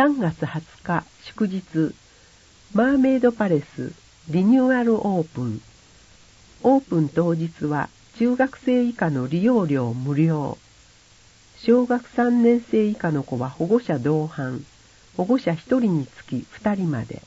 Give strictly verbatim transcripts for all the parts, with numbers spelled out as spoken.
さんがつはつか祝日、マーメイドパレスリニューアルオープン。オープン当日は中学生以下の利用料無料。小学さんねん生以下の子は保護者同伴、保護者ひとりにつきふたりまで。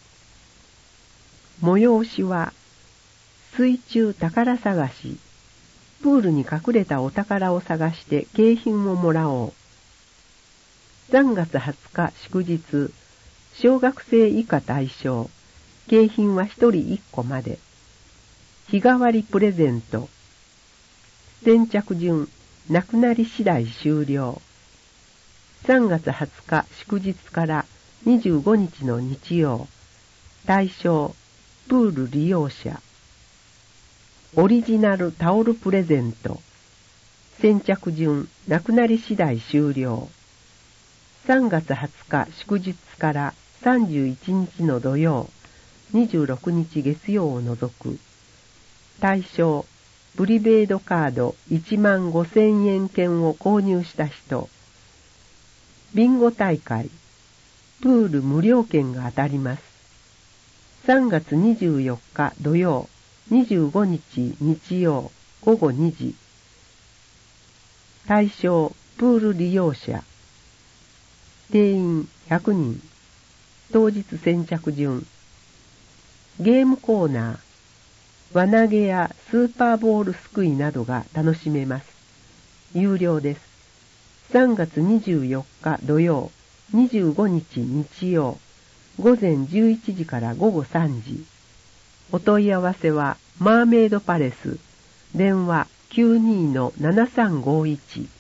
催しは、水中宝探し、プールに隠れたお宝を探して景品をもらおう。さんがつはつか祝日、小学生以下対象、景品はひとりいっこまで。日替わりプレゼント。先着順、なくなり次第終了。さんがつはつか祝日からにじゅうごにちの日曜。対象、プール利用者。オリジナルタオルプレゼント。先着順、なくなり次第終了。さんがつはつか祝日からさんじゅういちにちの土曜、にじゅうろくにち月曜を除く。対象、プリペイドカードいちまんごせんえん券を購入した人。ビンゴ大会、プール無料券が当たります。さんがつにじゅうよっか土曜、にじゅうごにち日曜、ごごにじ。対象、プール利用者。定員ひゃくにん。当日先着順。ゲームコーナー。輪投げやスーパーボールすくいなどが楽しめます。有料です。さんがつにじゅうよっか土曜、にじゅうごにち日曜、ごぜんじゅういちじからごごさんじ。お問い合わせはマーメイドパレス、電話 きゅうにーのななさんごいち。